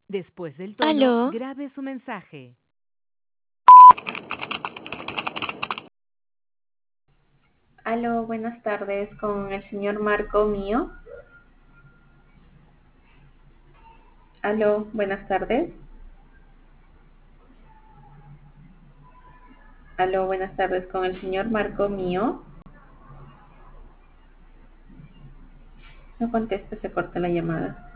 Después del tono, Aló, grabe su mensaje. Aló, buenas tardes, con el señor Marco Mío. Aló, buenas tardes. Aló, buenas tardes, con el señor Marco Mío. No contesta, se corta la llamada.